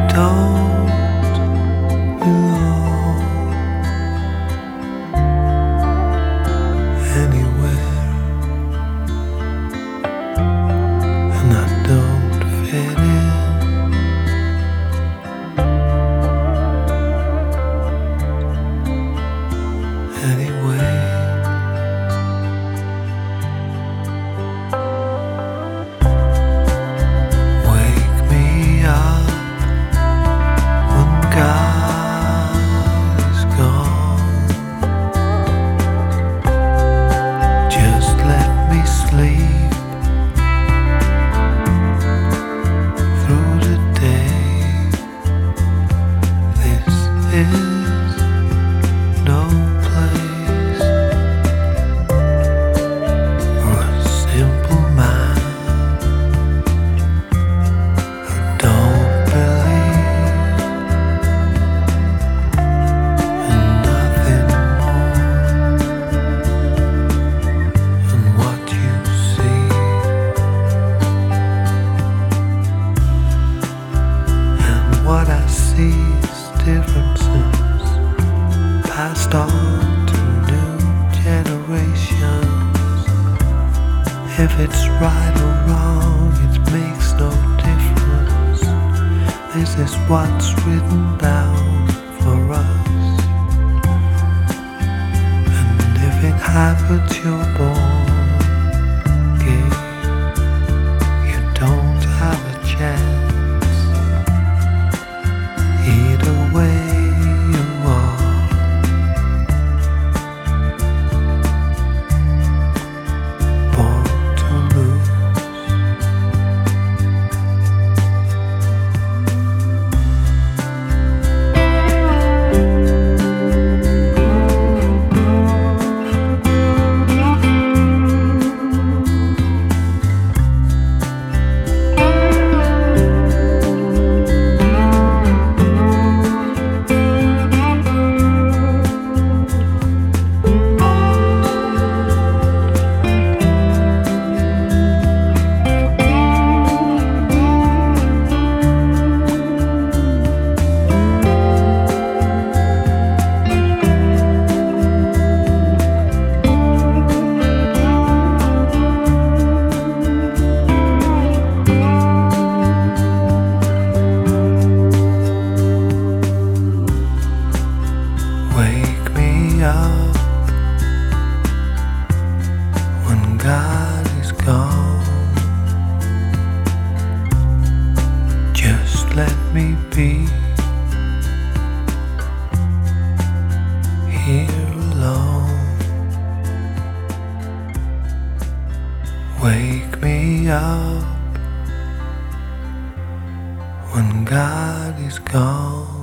don't belong anywhere, and I don't fit in anyway. Wake me up when God is gone. Just let me sleep through the day. This is no place for a simple man who don't believe in nothing more than what you see. And what I see is differences passed on to new generations. If it's right or wrong, it makes no difference. This is what's written down for us. And if it happens, you're born gay. You don't have a chance. Either way you are, born to lose. Wake me up when God is gone. Just let me be here alone. Wake me up when God is gone.